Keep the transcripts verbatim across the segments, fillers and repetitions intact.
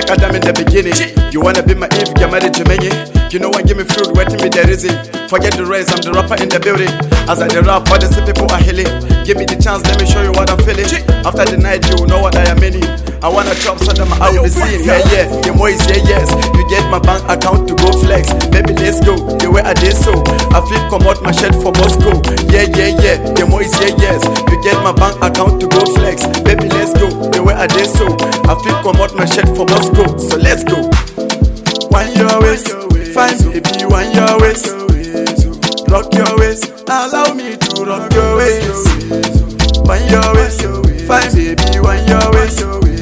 like Adam in the beginning. You wanna be my Eve, get married to me. You know what, give me fruit, waiting me the reason. Forget the rest, I'm the rapper in the building. As I the rap, all the same people are healing. Give me the chance, let me show you what I'm feeling. After the night, you know what I am meaning. I wanna chop so that I will be seeing. Yeah, yeah, the more is yeah, yes. You get my bank account to go flex. Baby, let's go, the way I did so. I feel come out my shirt for Moscow. Yeah, yeah, yeah, the more is yeah, yes. You get my bank account to go flex. Baby, let's go, the way I did so. I feel come out my shirt for Moscow. So let's go. Wind your waist, fine baby, wind your waist. Rock your waist, allow me to rock your waist. Wind your waist, fine baby, wind your waist.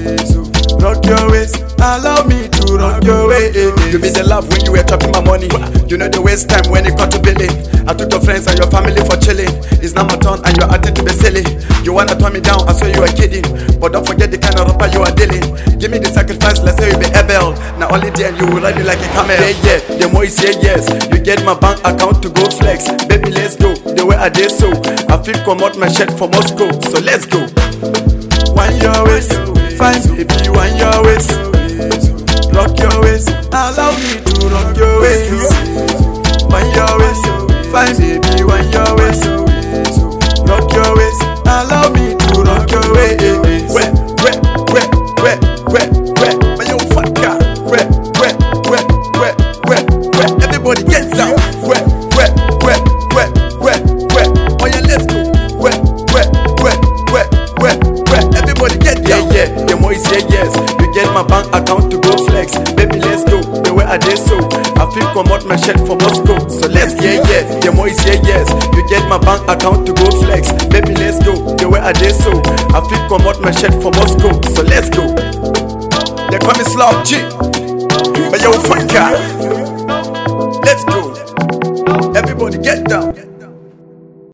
Rock your waist, allow me to rock your waist. You be the love when you were chopping my money. You know the waste time when it got to billing. I took your friends and your family for chilling. It's now my turn and you're acting to be silly. You wanna turn me down, I saw you are kidding. But don't forget the kind of rapper you are dealing. Give me the sacrifice, let's say you be Abel. Now only then you will ride me like a camel. Yeah, yeah, the more you say yes. You get my bank account to go flex. Baby, let's go, the way I did so. I feel come out my shirt for Moscow. So let's go. Wind your waist, fine baby, wind your waist. Rock your waist, allow me to rock your waist. Wind your waist, fine baby, wind your waist. Rock your waist, allow me to rock your waist. Where, where, where, where, where, where, when you fuck car. Where, where, where, where, where, where, everybody get down. Where, where, where, where, where, where, oh yeah, let's go. Where, where, where, where, where, where, everybody get down. Yeah, yeah, the more you say yes. You get my bank account to go flex. Baby, let's go, the way I did so. I feel come out my shirt for Moscow. So let's yeah, yeah, the more you say yes. You get my bank account to go flex. Baby, let's go, the way I did so. I feel come out my shirt for Moscow. So let's go. They call me Slav G, but you fuck car. Let's go. Everybody get down.